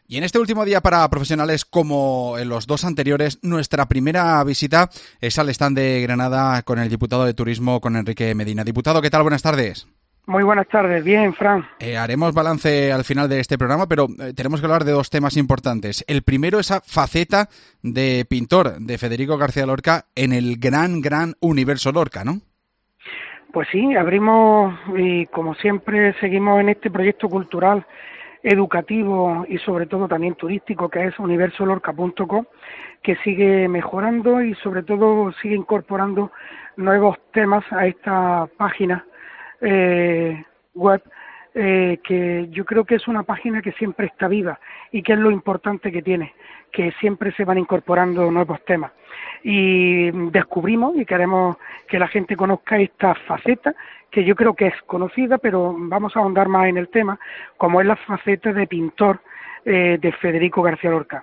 Y en este último día para profesionales, como en los dos anteriores, nuestra primera visita es al stand de Granada con el diputado de Turismo, con Enrique Medina. Diputado, ¿qué tal? Buenas tardes. Muy buenas tardes, bien, Fran. Haremos balance al final de este programa, pero tenemos que hablar de dos temas importantes. El primero, esa faceta de pintor de Federico García Lorca en el gran universo Lorca, ¿no? Pues sí, abrimos y como siempre seguimos en este proyecto cultural, educativo y sobre todo también turístico que es universolorca.com, que sigue mejorando y sobre todo sigue incorporando nuevos temas a esta página web, que yo creo que es una página que siempre está viva y que es lo importante que tiene, que siempre se van incorporando nuevos temas. Y descubrimos y queremos que la gente conozca esta faceta, que yo creo que es conocida, pero vamos a ahondar más en el tema, como es la faceta de pintor de Federico García Lorca.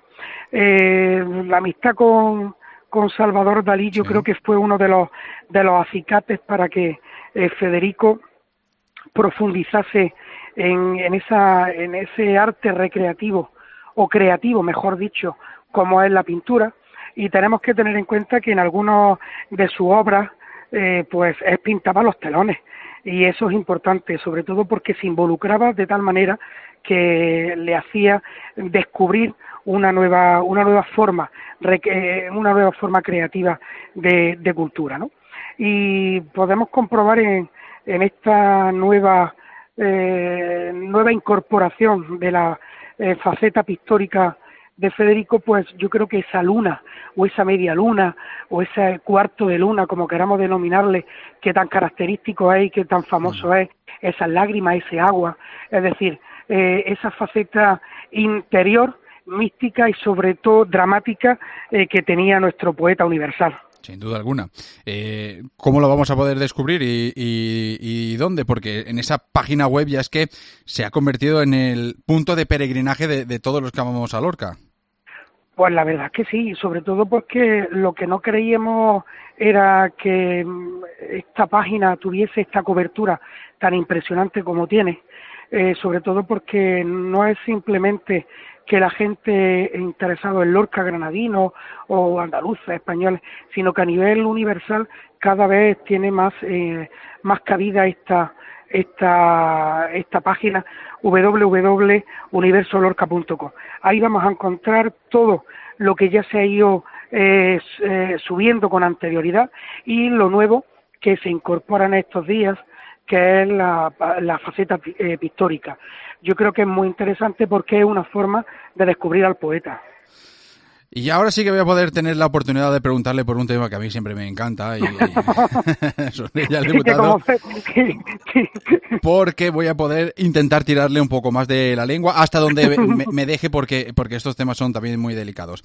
La amistad con Salvador Dalí yo creo que fue uno de los acicates para que Federico profundizase en ese arte recreativo, o creativo, mejor dicho, como es la pintura, y tenemos que tener en cuenta que en algunas de sus obras pues él pintaba los telones, y eso es importante, sobre todo porque se involucraba de tal manera que le hacía descubrir una nueva forma creativa de cultura, ¿no? Y podemos comprobar en esta nueva incorporación de la faceta pictórica de Federico, pues yo creo que esa luna, o esa media luna, o ese cuarto de luna, como queramos denominarle, que tan característico es y que tan famoso es, esas lágrimas, ese agua, es decir, esa faceta interior, mística y sobre todo dramática que tenía nuestro poeta universal. Sin duda alguna. ¿Cómo lo vamos a poder descubrir y dónde? Porque en esa página web ya es que se ha convertido en el punto de peregrinaje de todos los que amamos a Lorca. Pues la verdad es que sí, sobre todo porque lo que no creíamos era que esta página tuviese esta cobertura tan impresionante como tiene, sobre todo porque no es simplemente que la gente interesada en Lorca, granadino o andaluces, españoles, sino que a nivel universal cada vez tiene más cabida esta página www.universolorca.com. Ahí vamos a encontrar todo lo que ya se ha ido subiendo con anterioridad y lo nuevo que se incorpora en estos días, que es la faceta pictórica. Yo creo que es muy interesante porque es una forma de descubrir al poeta. Y ahora sí que voy a poder tener la oportunidad de preguntarle por un tema que a mí siempre me encanta. Sonríe al diputado. Porque voy a poder intentar tirarle un poco más de la lengua hasta donde me deje, porque estos temas son también muy delicados.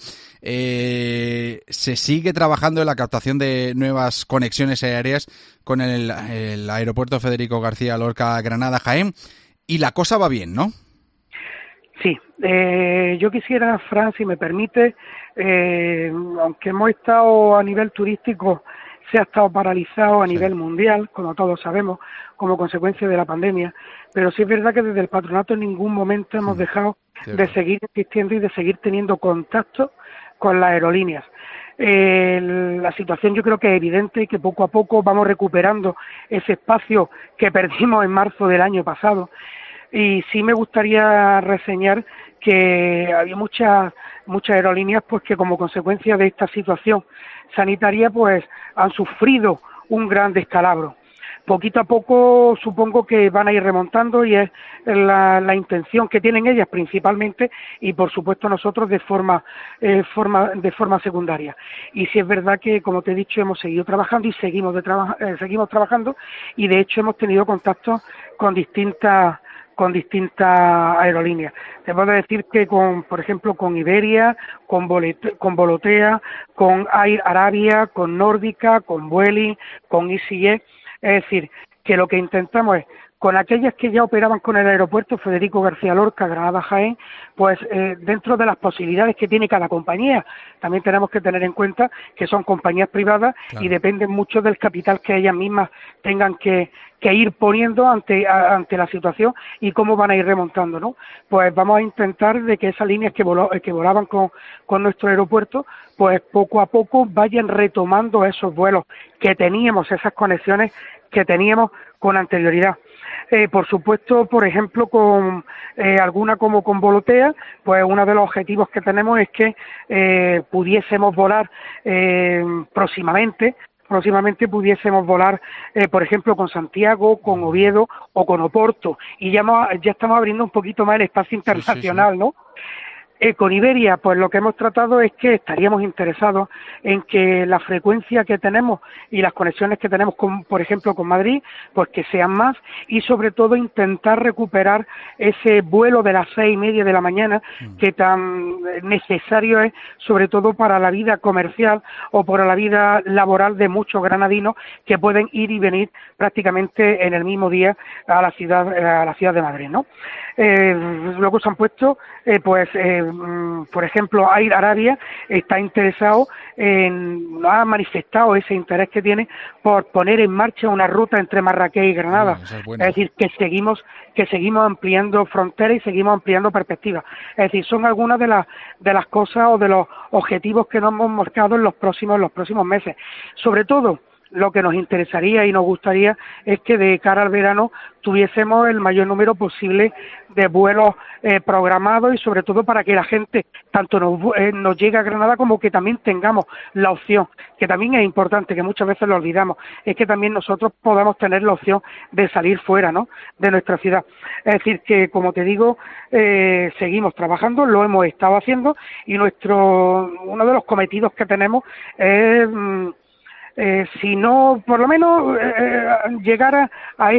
Se sigue trabajando en la captación de nuevas conexiones aéreas con el aeropuerto Federico García Lorca Granada-Jaén. Y la cosa va bien, ¿no? Sí, yo quisiera, Fran, si me permite, aunque hemos estado a nivel turístico, se ha estado paralizado a nivel mundial, como todos sabemos, como consecuencia de la pandemia, pero sí es verdad que desde el patronato en ningún momento hemos dejado de seguir insistiendo y de seguir teniendo contacto con las aerolíneas. La situación yo creo que es evidente y que poco a poco vamos recuperando ese espacio que perdimos en marzo del año pasado. Y sí me gustaría reseñar que había muchas aerolíneas pues que como consecuencia de esta situación sanitaria pues han sufrido un gran descalabro. Poquito a poco supongo que van a ir remontando y es la intención que tienen ellas principalmente y por supuesto nosotros de forma secundaria. Y sí es verdad que, como te he dicho, hemos seguido trabajando y seguimos trabajando y de hecho hemos tenido contactos con distintas aerolíneas. Te puedo decir que por ejemplo, con Iberia, con Volotea, con Air Arabia, con Nórdica, con Vueling, con EasyJet. Es decir, que lo que intentamos es con aquellas que ya operaban con el aeropuerto Federico García Lorca, Granada-Jaén, pues dentro de las posibilidades que tiene cada compañía. También tenemos que tener en cuenta que son compañías privadas, claro, y dependen mucho del capital que ellas mismas tengan que ir poniendo ante la situación y cómo van a ir remontando, ¿no? Pues vamos a intentar de que esas líneas que volaban con nuestro aeropuerto, pues poco a poco vayan retomando esos vuelos que teníamos, esas conexiones que teníamos con anterioridad. Por supuesto, por ejemplo, con alguna como con Volotea, pues uno de los objetivos que tenemos es que pudiésemos volar próximamente pudiésemos volar, por ejemplo, con Santiago, con Oviedo o con Oporto, y ya estamos abriendo un poquito más el espacio internacional, sí. ¿No? Con Iberia, pues lo que hemos tratado es que estaríamos interesados en que la frecuencia que tenemos y las conexiones que tenemos, por ejemplo, con Madrid, pues que sean más, y sobre todo intentar recuperar ese vuelo de las 6:30 de la mañana que tan necesario es, sobre todo para la vida comercial o para la vida laboral de muchos granadinos que pueden ir y venir prácticamente en el mismo día a la ciudad de Madrid, ¿no? Luego se han puesto, por ejemplo, Air Arabia está interesado ha manifestado ese interés que tiene por poner en marcha una ruta entre Marrakech y Granada. Es decir, que seguimos ampliando fronteras y seguimos ampliando perspectivas. Es decir, son algunas de las cosas o de los objetivos que nos hemos marcado en los próximos meses. Sobre todo, lo que nos interesaría y nos gustaría es que de cara al verano tuviésemos el mayor número posible de vuelos programados, y sobre todo para que la gente tanto nos llegue a Granada como que también tengamos la opción, que también es importante, que muchas veces lo olvidamos, es que también nosotros podamos tener la opción de salir fuera, ¿no?, de nuestra ciudad. Es decir, que como te digo, seguimos trabajando, lo hemos estado haciendo, y uno de los cometidos que tenemos es si no, por lo menos llegar a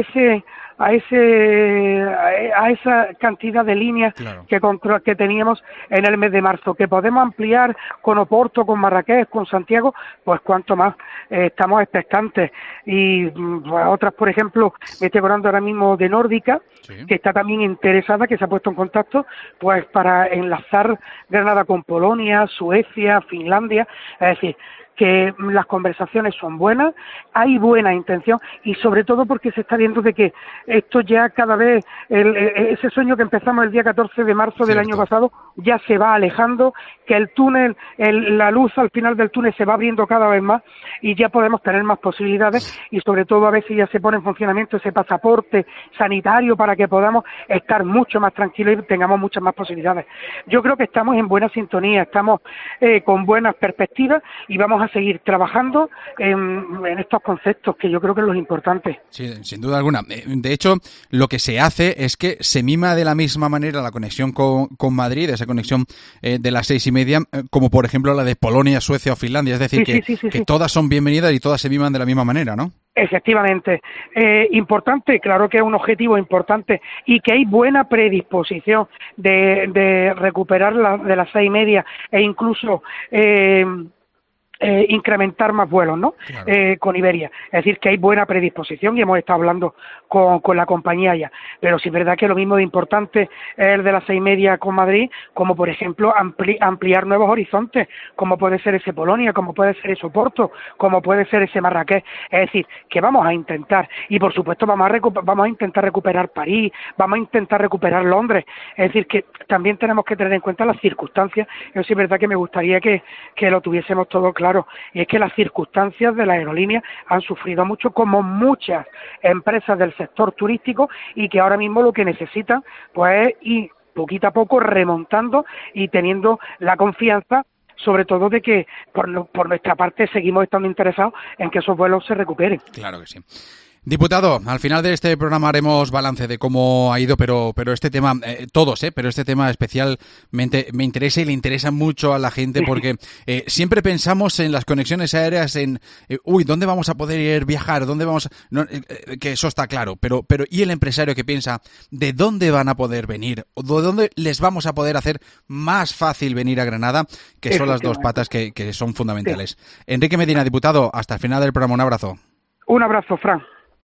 esa cantidad de líneas, claro, que teníamos en el mes de marzo, que podemos ampliar con Oporto, con Marrakech, con Santiago, pues cuanto más estamos expectantes. Y otras, por ejemplo, me estoy acordando ahora mismo de Nórdica, sí, que está también interesada, que se ha puesto en contacto pues para enlazar Granada con Polonia, Suecia, Finlandia. Es decir, que las conversaciones son buenas, hay buena intención, y sobre todo porque se está viendo de que esto ya cada vez, ese sueño que empezamos el día 14 de marzo del año pasado, ya se va alejando, que el túnel, la luz al final del túnel se va abriendo cada vez más, y ya podemos tener más posibilidades, y sobre todo a ver si ya se pone en funcionamiento ese pasaporte sanitario para que podamos estar mucho más tranquilos y tengamos muchas más posibilidades. Yo creo que estamos en buena sintonía, estamos con buenas perspectivas, y vamos a seguir trabajando en estos conceptos, que yo creo que es lo importante. Sí, sin duda alguna. De hecho, lo que se hace es que se mima de la misma manera la conexión con Madrid, esa conexión de las 6:30, como por ejemplo la de Polonia, Suecia o Finlandia. Es decir, que todas son bienvenidas y todas se miman de la misma manera, ¿no? Efectivamente. Importante, claro que es un objetivo importante, y que hay buena predisposición de recuperar de las 6:30 e incluso incrementar más vuelos, ¿no? Claro. Con Iberia. Es decir, que hay buena predisposición, y hemos estado hablando con la compañía ya. Pero sí es verdad que lo mismo de importante es el de las 6:30 con Madrid, como por ejemplo ampliar nuevos horizontes, como puede ser ese Polonia, como puede ser ese Oporto, como puede ser ese Marrakech. Es decir, que vamos a intentar, y por supuesto vamos a intentar recuperar París, vamos a intentar recuperar Londres. Es decir, que también tenemos que tener en cuenta las circunstancias. Eso sí es verdad que me gustaría que lo tuviésemos todo claro. Y es que las circunstancias de la aerolínea han sufrido mucho, como muchas empresas del sector turístico, y que ahora mismo lo que necesitan pues es ir poquito a poco remontando y teniendo la confianza, sobre todo de que por nuestra parte seguimos estando interesados en que esos vuelos se recuperen. Claro que sí. Diputado, al final de este programa haremos balance de cómo ha ido, pero este tema, pero este tema especialmente me interesa y le interesa mucho a la gente, porque siempre pensamos en las conexiones aéreas, ¿dónde vamos a poder viajar? ¿Dónde vamos? Que eso está claro, pero ¿y el empresario que piensa de dónde van a poder venir? ¿O de dónde les vamos a poder hacer más fácil venir a Granada? Que son las dos patas que son fundamentales. Sí. Enrique Medina, diputado, hasta el final del programa, un abrazo. Un abrazo, Fran.